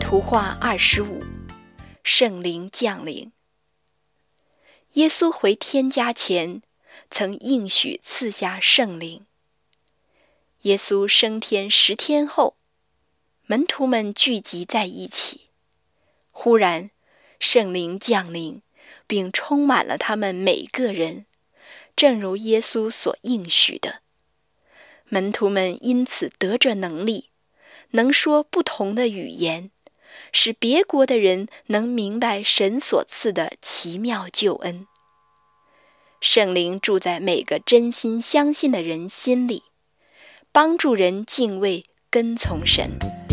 图画25，圣灵降临。耶稣回天家前，曾应许赐下圣灵。耶稣升天10天后，门徒们聚集在一起，忽然圣灵降临，并充满了他们每个人，正如耶稣所应许的。门徒们因此得着能力，能说不同的语言，使别国的人能明白神所赐的奇妙救恩。圣灵住在每个真心相信的人心里，帮助人敬畏跟从神。